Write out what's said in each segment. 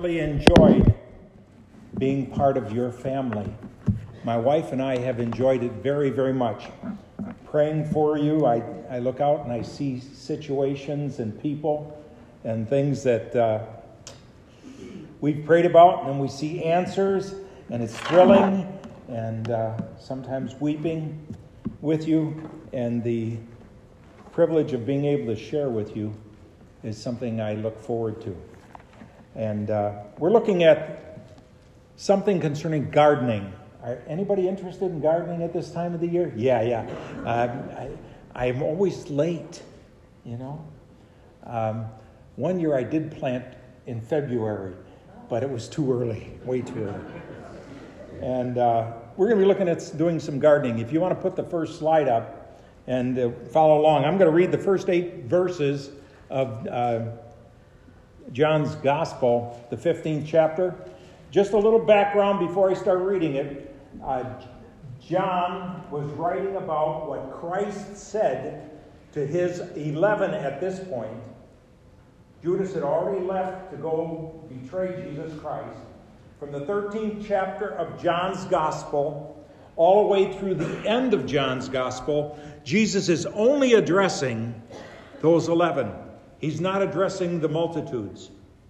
thoroughly enjoyed being part of your family. My wife and I have enjoyed it very, very much. Praying for you, I look out and I see situations and people and things that we've prayed about, and we see answers, and it's thrilling, and sometimes weeping with you, and the privilege of being able to share with you is something I look forward to. And we're looking at something concerning gardening. Anybody interested in gardening at this time of the year? Yeah. I'm always late, you know. One year I did plant in February, but it was too early, way too early. And we're going to be looking at doing some gardening. If you want to put the first slide up and follow along, I'm going to read the first 8 verses of John's Gospel, the 15th chapter. Just a little background before I start reading it. John was writing about what Christ said to his 11 at this point. Judas had already left to go betray Jesus Christ. From the 13th chapter of John's Gospel all the way through the end of John's Gospel, Jesus is only addressing those 11. He's not addressing the multitudes.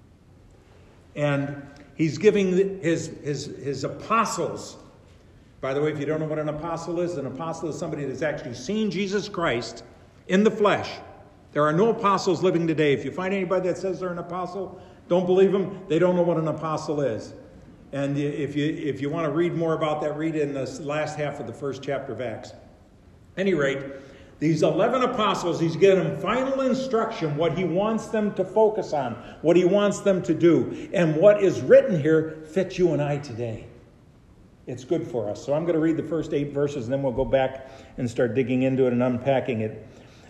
And he's giving his apostles. By the way, if you don't know what an apostle is somebody that's actually seen Jesus Christ in the flesh. There are no apostles living today. If you find anybody that says they're an apostle, don't believe them. They don't know what an apostle is. And if you want to read more about that, read in the last half of the first chapter of Acts. At any rate, these 11 apostles, he's given them final instruction, what he wants them to focus on, what he wants them to do. And what is written here fits you and I today. It's good for us. So I'm going to read the first 8 verses, and then we'll go back and start digging into it and unpacking it.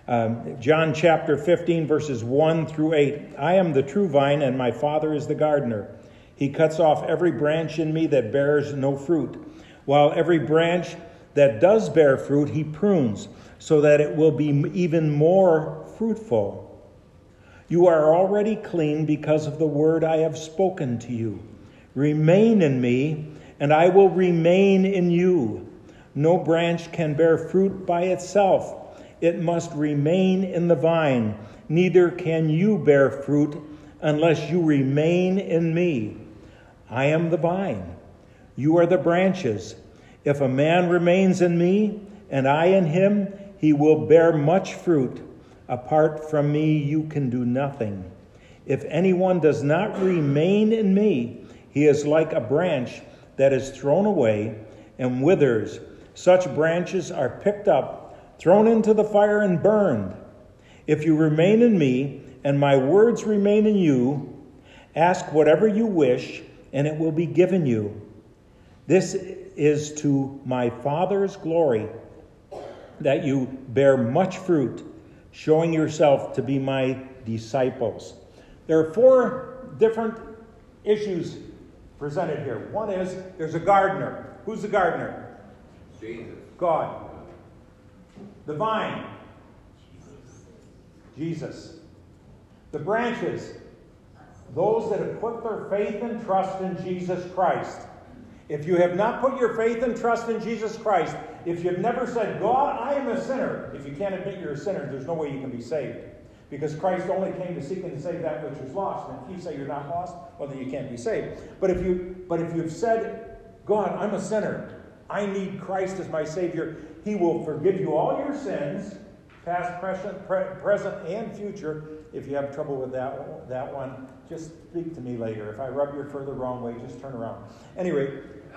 John chapter 15, verses 1 through 8. I am the true vine, and my Father is the gardener. He cuts off every branch in me that bears no fruit, while every branch that does bear fruit he prunes, so that it will be even more fruitful. You are already clean because of the word I have spoken to you. Remain in me, and I will remain in you. No branch can bear fruit by itself. It must remain in the vine. Neither can you bear fruit unless you remain in me. I am the vine. You are the branches. If a man remains in me, and I in him, he will bear much fruit. Apart from me, you can do nothing. If anyone does not remain in me, he is like a branch that is thrown away and withers. Such branches are picked up, thrown into the fire, and burned. If you remain in me, and my words remain in you, ask whatever you wish, and it will be given you. This is to my Father's glory, that you bear much fruit, showing yourself to be my disciples. There are 4 different issues presented here. One is, there's a gardener. Who's the gardener? Jesus. God. The vine. Jesus. The branches. Those that have put their faith and trust in Jesus Christ. If you have not put your faith and trust in Jesus Christ, if you've never said, God, I am a sinner, if you can't admit you're a sinner, there's no way you can be saved. Because Christ only came to seek and save that which was lost. And if you say you're not lost, well, then you can't be saved. But if you've said, God, I'm a sinner, I need Christ as my Savior, He will forgive you all your sins, past, present, and future. If you have trouble with that one, just speak to me later. If I rub your fur the wrong way, just turn around. Anyway,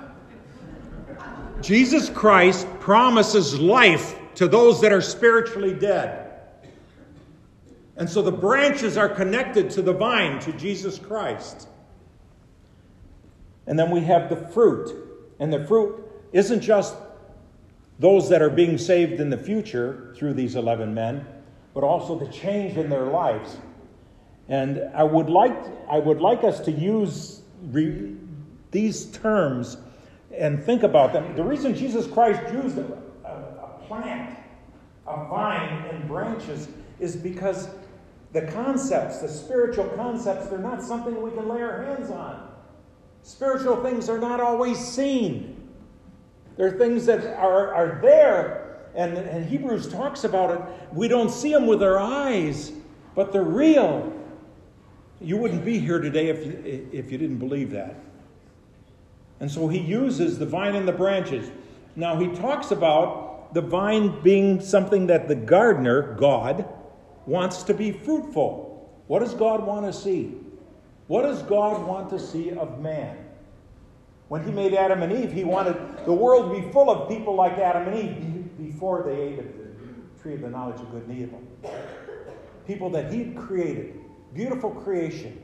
Jesus Christ promises life to those that are spiritually dead. And so the branches are connected to the vine, to Jesus Christ. And then we have the fruit. And the fruit isn't just those that are being saved in the future through these 11 men, but also the change in their lives. And I would like us to use these terms and think about them. The reason Jesus Christ used a plant, a vine, and branches is because The concepts, the spiritual concepts, they're not something we can lay our hands on. Spiritual things are not always seen. They're things that are there, and Hebrews talks about it. We don't see them with our eyes, but they're real. You wouldn't be here today if you didn't believe that. And so he uses the vine and the branches. Now he talks about the vine being something that the gardener, God, wants to be fruitful. What does God want to see? What does God want to see of man? When he made Adam and Eve, he wanted the world to be full of people like Adam and Eve before they ate of the tree of the knowledge of good and evil. People that he'd created. Beautiful creation.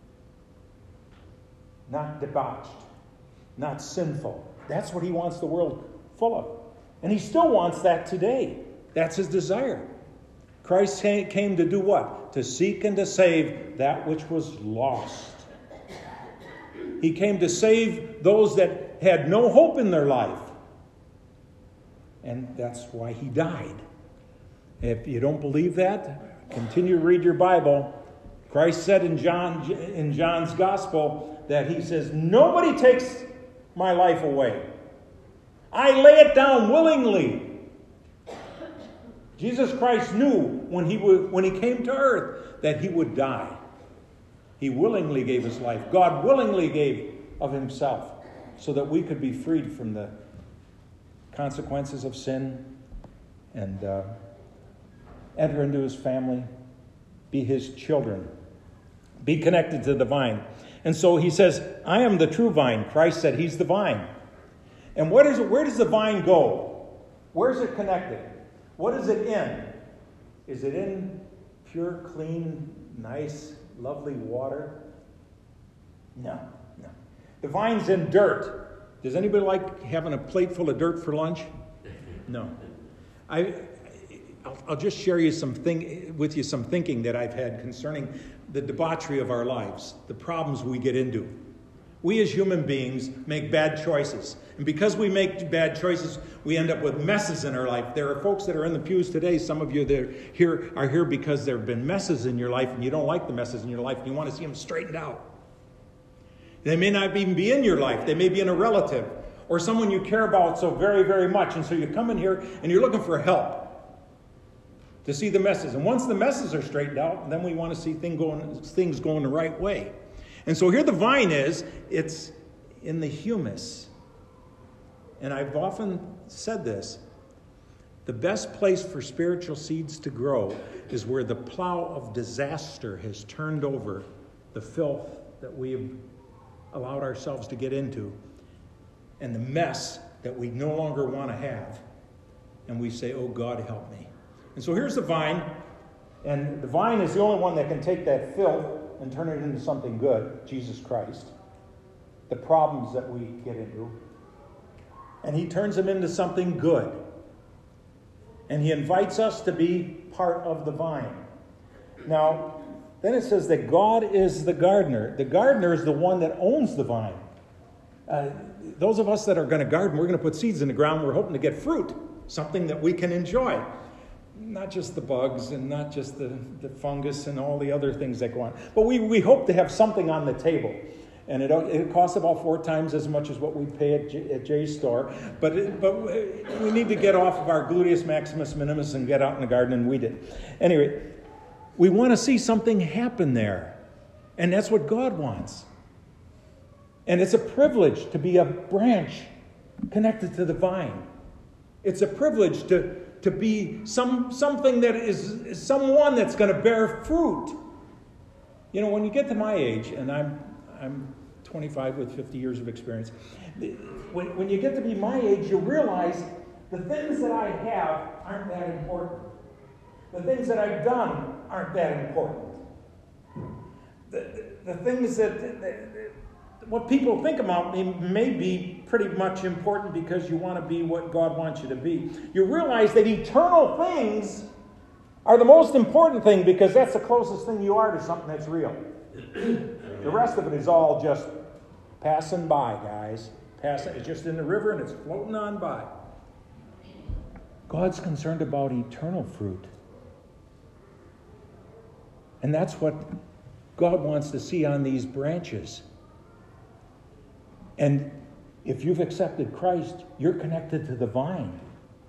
Not debauched. Not sinful. That's what he wants the world full of. And he still wants that today. That's his desire. Christ came to do what? To seek and to save that which was lost. He came to save those that had no hope in their life. And that's why he died. If you don't believe that, continue to read your Bible. Christ said in John's Gospel that he says, "Nobody takes my life away. I lay it down willingly." Jesus Christ knew when he came to earth that he would die. He willingly gave his life. God willingly gave of himself so that we could be freed from the consequences of sin and enter into his family, be his children, be connected to the vine. And so he says, "I am the true vine." Christ said he's the vine. And where does the vine go? Where is it connected? What is it in? Is it in pure, clean, nice, lovely water? No. The vine's in dirt. Does anybody like having a plate full of dirt for lunch? No. I'll just share with you some thinking that I've had concerning the debauchery of our lives, the problems we get into. We as human beings make bad choices. And because we make bad choices, we end up with messes in our life. There are folks that are in the pews today. Some of you that are here because there have been messes in your life and you don't like the messes in your life and you want to see them straightened out. They may not even be in your life. They may be in a relative or someone you care about so very, very much. And so you come in here and you're looking for help to see the messes. And once the messes are straightened out, then we want to see things going the right way. And so here the vine is, it's in the humus. And I've often said this, the best place for spiritual seeds to grow is where the plow of disaster has turned over the filth that we have allowed ourselves to get into and the mess that we no longer want to have. And we say, "Oh, God, help me." And so here's the vine, and the vine is the only one that can take that filth and turn it into something good, Jesus Christ. The problems that we get into. And he turns them into something good. And he invites us to be part of the vine. Now, then it says that God is the gardener. The gardener is the one that owns the vine. Those of us that are going to garden, we're going to put seeds in the ground. We're hoping to get fruit, something that we can enjoy. Not just the bugs and not just the fungus and all the other things that go on. But we hope to have something on the table. And it costs about 4 times as much as what we pay at Jay's store. But we need to get off of our gluteus maximus minimus and get out in the garden and weed it. Anyway, we want to see something happen there. And that's what God wants. And it's a privilege to be a branch connected to the vine. It's a privilege to be something that is someone that's going to bear fruit. You know, when you get to my age, and I'm 25 with 50 years of experience, when you get to be my age, you realize the things that I have aren't that important. The things that I've done aren't that important. The things that what people think about me may be pretty much important because you want to be what God wants you to be. You realize that eternal things are the most important thing because that's the closest thing you are to something that's real. The rest of it is all just passing by, guys. It's just in the river and it's floating on by. God's concerned about eternal fruit. And that's what God wants to see on these branches. And if you've accepted Christ, you're connected to the vine.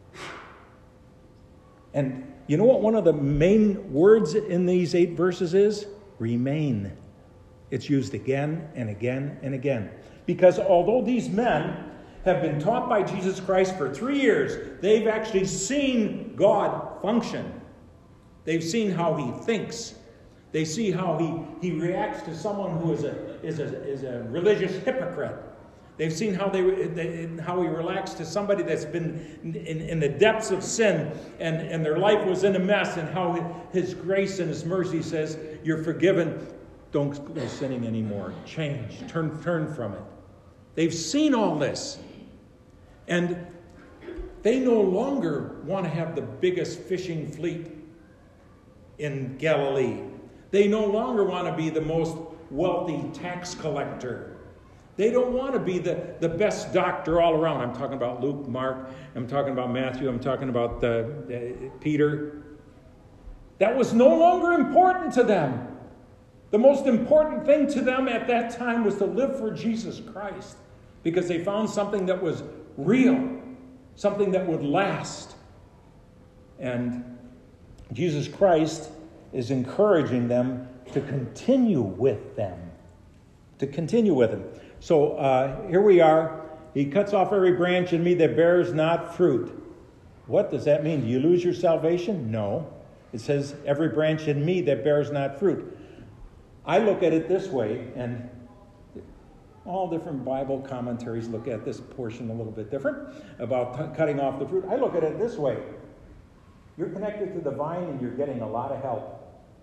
And you know what one of the main words in these 8 verses is? Remain. It's used again and again and again. Because although these men have been taught by Jesus Christ for 3 years, they've actually seen God function. They've seen how he thinks. They see how he reacts to someone who is a religious hypocrite. They've seen how how he relaxed to somebody that's been in the depths of sin and their life was in a mess, and how his grace and his mercy says, you're forgiven. Don't go sinning anymore. Change. Turn from it. They've seen all this. And they no longer want to have the biggest fishing fleet in Galilee. They no longer want to be the most wealthy tax collector. They don't want to be the best doctor all around. I'm talking about Luke, Mark, I'm talking about Matthew, I'm talking about Peter. That was no longer important to them. The most important thing to them at that time was to live for Jesus Christ, because they found something that was real, something that would last. And Jesus Christ is encouraging them to continue with them. To continue with him. So here we are. He cuts off every branch in me that bears not fruit. What does that mean? Do you lose your salvation? No. It says every branch in me that bears not fruit. I look at it this way, and all different Bible commentaries look at this portion a little bit different about cutting off the fruit. I look at it this way. You're connected to the vine and you're getting a lot of help.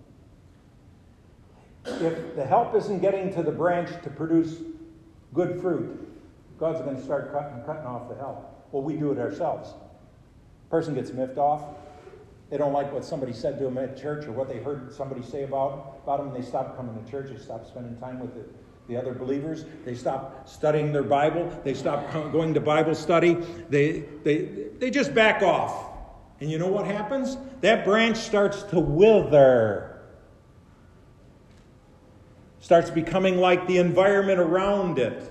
If the help isn't getting to the branch to produce good fruit, God's going to start cutting off the help. Well, we do it ourselves. Person gets miffed off. They don't like what somebody said to them at church or what they heard somebody say about them. They stop coming to church. They stop spending time with the other believers. They stop studying their Bible. They stop going to Bible study. They just back off. And you know what happens? That branch starts to wither. Starts becoming like the environment around it.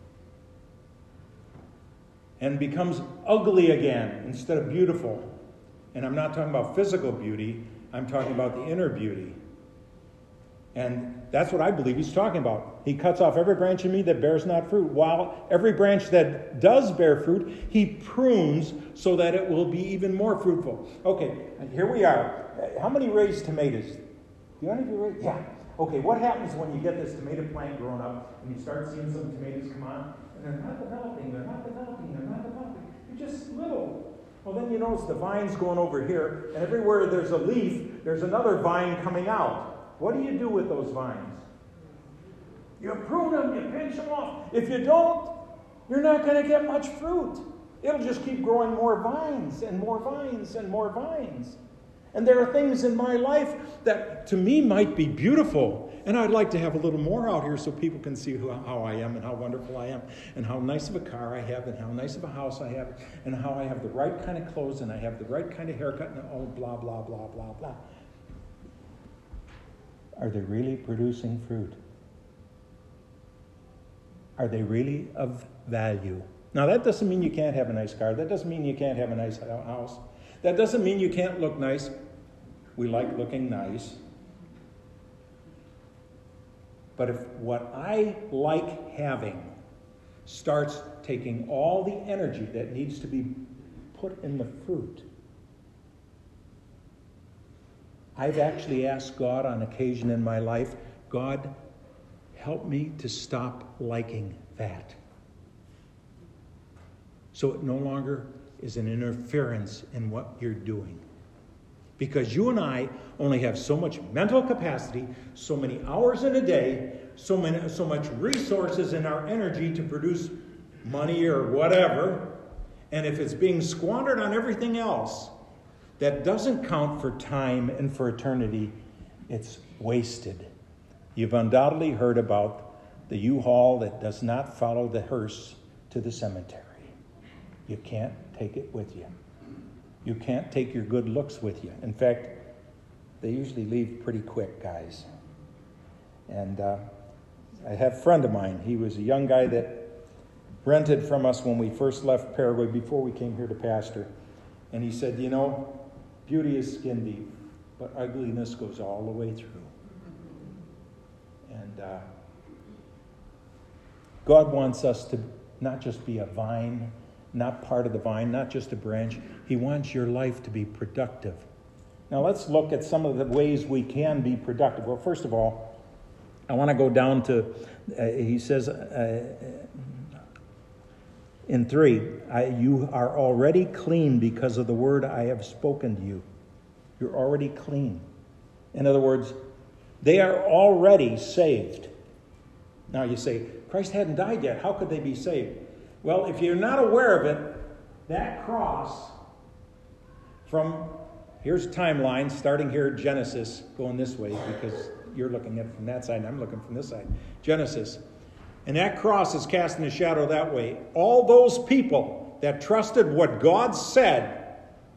And becomes ugly again instead of beautiful. And I'm not talking about physical beauty. I'm talking about the inner beauty. And that's what I believe he's talking about. He cuts off every branch in me that bears not fruit, while every branch that does bear fruit, he prunes so that it will be even more fruitful. Okay, here we are. How many raise tomatoes? Do any of you raise? Yeah. Okay, what happens when you get this tomato plant growing up and you start seeing some tomatoes come on? And they're not developing. They're just little. Well, then you notice the vine's going over here, and everywhere there's a leaf, there's another vine coming out. What do you do with those vines? You prune them, you pinch them off. If you don't, you're not going to get much fruit. It'll just keep growing more vines and more vines and more vines. And there are things in my life that to me might be beautiful. And I'd like to have a little more out here so people can see how I am and how wonderful I am and how nice of a car I have and how nice of a house I have and how I have the right kind of clothes and I have the right kind of haircut and all blah, blah, blah, blah, blah. Are they really producing fruit? Are they really of value? Now, that doesn't mean you can't have a nice car. That doesn't mean you can't have a nice house. That doesn't mean you can't look nice. We like looking nice. But if what I like having starts taking all the energy that needs to be put in the fruit, I've actually asked God on occasion in my life, God, help me to stop liking that. So it no longer is an interference in what you're doing. Because you and I only have so much mental capacity, so many hours in a day, so much resources in our energy to produce money or whatever. And if it's being squandered on everything else, that doesn't count for time and for eternity. It's wasted. You've undoubtedly heard about the U-Haul that does not follow the hearse to the cemetery. You can't take it with you. You can't take your good looks with you. In fact, they usually leave pretty quick, guys. And I have a friend of mine. He was a young guy that rented from us when we first left Paraguay before we came here to pastor. And he said, beauty is skin deep, but ugliness goes all the way through. And God wants us to not just be a vine, not part of the vine, not just a branch. He wants your life to be productive. Now let's look at some of the ways we can be productive. Well, first of all, I want to go down to, he says in 3, you are already clean because of the word I have spoken to you. You're already clean. In other words, they are already saved. Now you say, Christ hadn't died yet. How could they be saved? Well, if you're not aware of it, that cross here's a timeline, starting here at Genesis, going this way, because you're looking at it from that side, and I'm looking from this side. Genesis. And that cross is casting a shadow that way. All those people that trusted what God said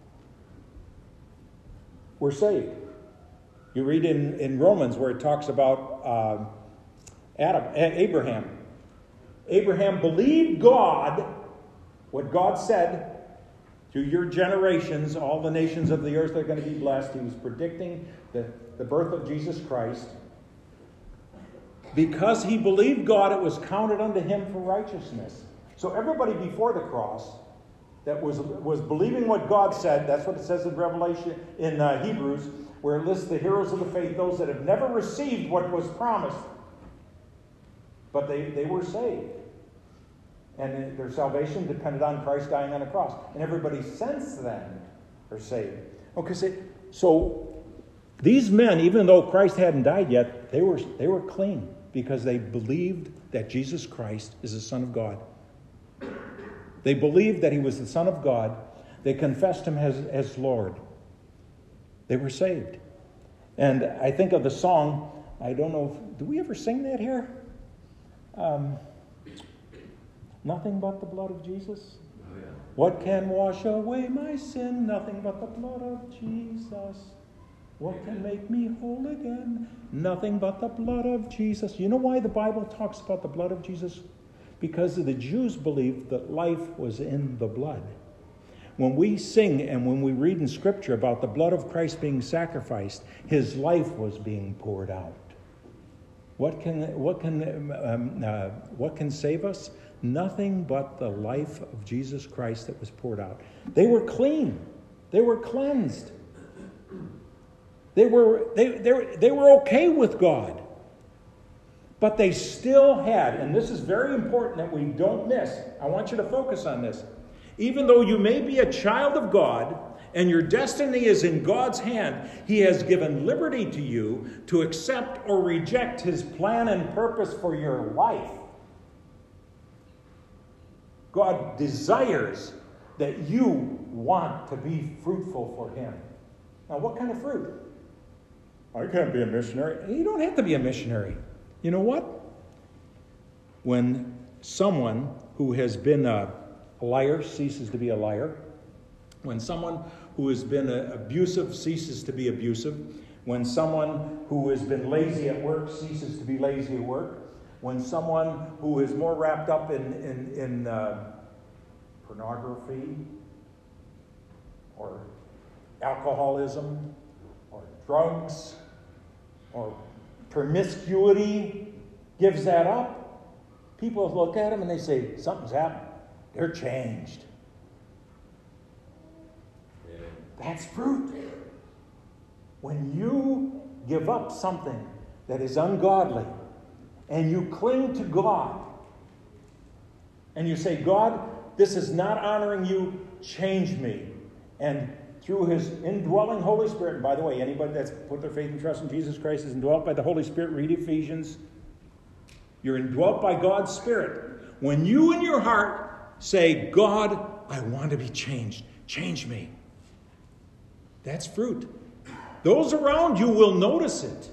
were saved. You read in Romans where it talks about Abraham. Abraham believed God, what God said, through your generations, all the nations of the earth are going to be blessed. He was predicting the birth of Jesus Christ. Because he believed God, it was counted unto him for righteousness. So everybody before the cross that was believing what God said, that's what it says in Revelation, in Hebrews, where it lists the heroes of the faith, those that have never received what was promised. But they were saved. And their salvation depended on Christ dying on the cross. And everybody since then are saved. Okay, so these men, even though Christ hadn't died yet, they were clean because they believed that Jesus Christ is the Son of God. They believed that he was the Son of God. They confessed him as Lord. They were saved. And I think of the song, I don't know, do we ever sing that here? Nothing but the blood of Jesus. Oh, yeah. What can wash away my sin? Nothing but the blood of Jesus. What can make me whole again? Nothing but the blood of Jesus. You know why the Bible talks about the blood of Jesus? Because the Jews believed that life was in the blood. When we sing and when we read in Scripture about the blood of Christ being sacrificed, his life was being poured out. What can save us? Nothing but the life of Jesus Christ that was poured out. They were clean. They were cleansed. They were okay with God. But they still had, and this is very important that we don't miss. I want you to focus on this. Even though you may be a child of God and your destiny is in God's hand, he has given liberty to you to accept or reject his plan and purpose for your life. God desires that you want to be fruitful for him. Now, what kind of fruit? I can't be a missionary. You don't have to be a missionary. You know what? When someone who has been a liar ceases to be a liar, when someone who has been abusive ceases to be abusive, when someone who has been lazy at work ceases to be lazy at work, when someone who is more wrapped up in pornography or alcoholism or drugs or promiscuity gives that up, people look at them and they say, something's happened. They're changed. Yeah. That's fruit. When you give up something that is ungodly and you cling to God and you say, God, this is not honoring you, change me. And through his indwelling Holy Spirit, and by the way, anybody that's put their faith and trust in Jesus Christ is indwelt by the Holy Spirit. Read Ephesians. You're indwelt by God's Spirit. When you in your heart say, God, I want to be changed. Change me. That's fruit. Those around you will notice it.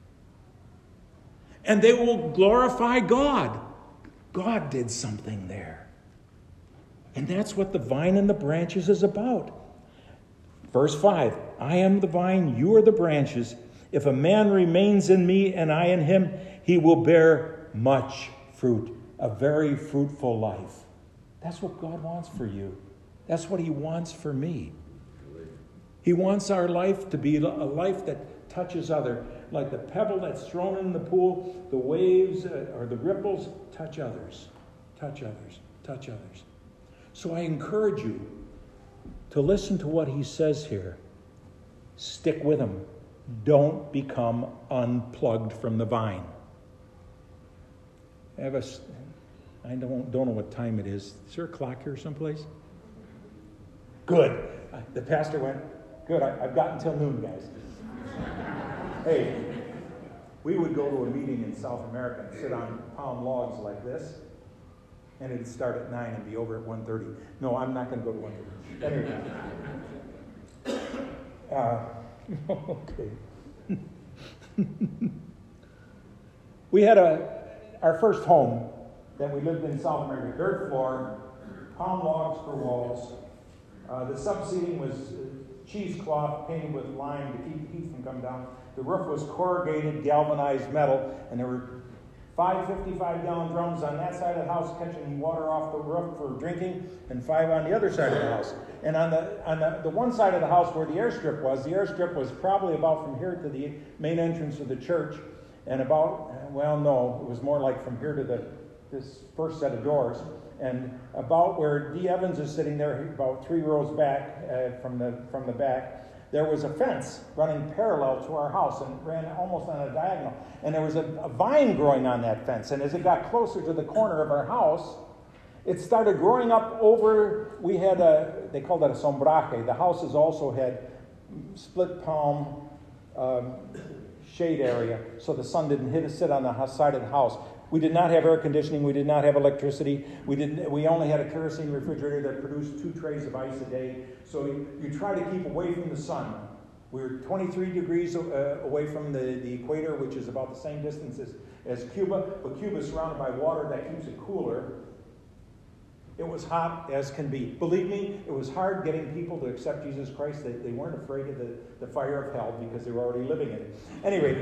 And they will glorify God. God did something there. And that's what the vine and the branches is about. Verse 5, I am the vine, you are the branches. If a man remains in me and I in him, he will bear much fruit, a very fruitful life. That's what God wants for you. That's what he wants for me. He wants our life to be a life that touches others. Like the pebble that's thrown in the pool, the waves or the ripples touch others, touch others, touch others. So I encourage you to listen to what he says here. Stick with him. Don't become unplugged from the vine. I don't know what time it is. Is there a clock here someplace? Good. The pastor went, good, I've got until noon, guys. Hey, we would go to a meeting in South America and sit on palm logs like this, and it'd start at 9 and be over at 1:30. No, I'm not going to go to 1:30. Anyway. Okay. We had our first home that we lived in South America, dirt floor, palm logs for walls. The subseating was cheesecloth painted with lime to keep the heat from coming down. The roof was corrugated, galvanized metal, and there were 5 55-gallon drums on that side of the house catching water off the roof for drinking, and 5 on the other side of the house. And on the one side of the house where the airstrip was probably about from here to the main entrance of the church, and about, well, no, it was more like from here to this first set of doors. And about where D. Evans is sitting there, about 3 rows back from the back, there was a fence running parallel to our house and ran almost on a diagonal. And there was a vine growing on that fence. And as it got closer to the corner of our house, it started growing up over, we had they called that a sombraje. The houses also had split palm shade area, so the sun didn't sit on the side of the house. We did not have air conditioning. We did not have electricity. We only had a kerosene refrigerator that produced 2 trays of ice a day. So you try to keep away from the sun. We're 23 degrees away from the equator, which is about the same distance as Cuba. But Cuba is surrounded by water that keeps it cooler. It was hot as can be. Believe me, it was hard getting people to accept Jesus Christ. They weren't afraid of the fire of hell because they were already living in it. Anyway,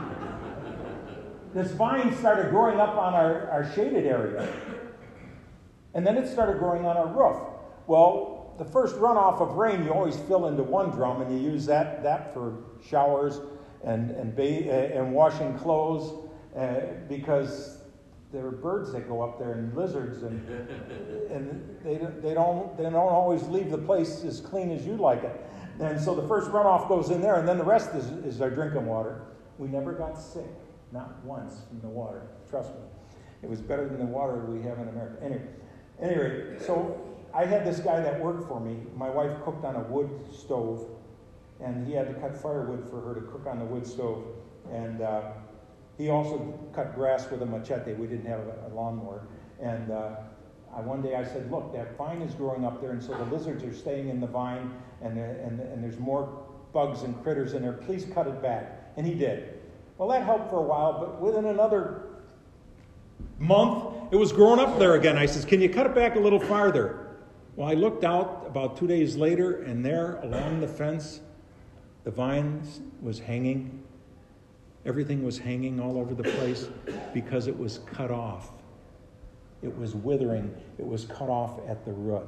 this vine started growing up on our shaded area. And then it started growing on our roof. Well, the first runoff of rain, you always fill into one drum, and you use that for showers and washing clothes, because there are birds that go up there and lizards, and they don't always leave the place as clean as you like it. And so the first runoff goes in there, and then the rest is our drinking water. We never got sick. Not once from the water. Trust me. It was better than the water we have in America. Anyway, so I had this guy that worked for me. My wife cooked on a wood stove, and he had to cut firewood for her to cook on the wood stove. And he also cut grass with a machete. We didn't have a lawnmower. And one day I said, look, that vine is growing up there, and so the lizards are staying in the vine, and there's more bugs and critters in there. Please cut it back. And he did. Well, that helped for a while, but within another month, it was growing up there again. I says, can you cut it back a little farther? Well, I looked out about 2 days later, and there along the fence, the vine was hanging. Everything was hanging all over the place because it was cut off. It was withering. It was cut off at the root.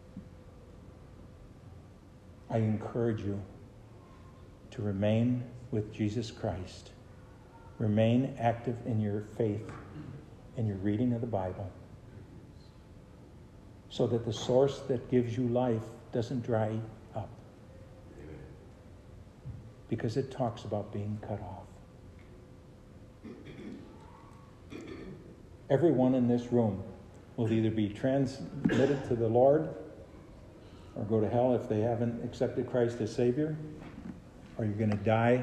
I encourage you to remain with Jesus Christ. Remain active in your faith, in your reading of the Bible, so that the source that gives you life doesn't dry up. Because it talks about being cut off. Everyone in this room will either be transmitted to the Lord or go to hell if they haven't accepted Christ as Savior, or you're going to die,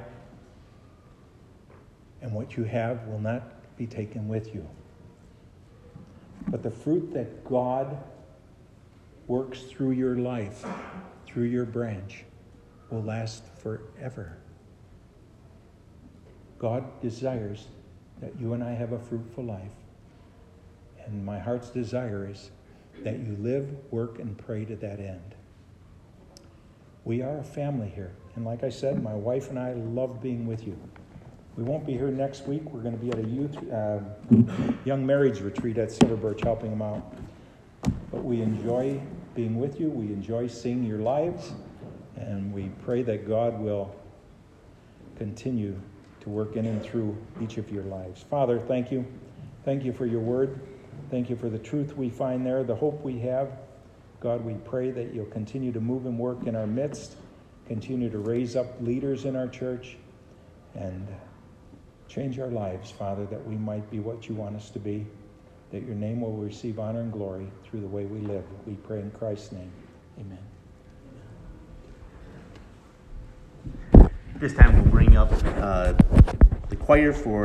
and what you have will not be taken with you. But the fruit that God works through your life, through your branch, will last forever. God desires that you and I have a fruitful life. And my heart's desire is that you live, work, and pray to that end. We are a family here. And like I said, my wife and I love being with you. We won't be here next week. We're going to be at a youth young marrieds retreat at Silver Birch, helping them out. But we enjoy being with you. We enjoy seeing your lives. And we pray that God will continue to work in and through each of your lives. Father, thank you. Thank you for your word. Thank you for the truth we find there, the hope we have. God, we pray that you'll continue to move and work in our midst, continue to raise up leaders in our church, and change our lives, Father, that we might be what you want us to be, that your name will receive honor and glory through the way we live. We pray in Christ's name. Amen. This time we'll bring up the choir for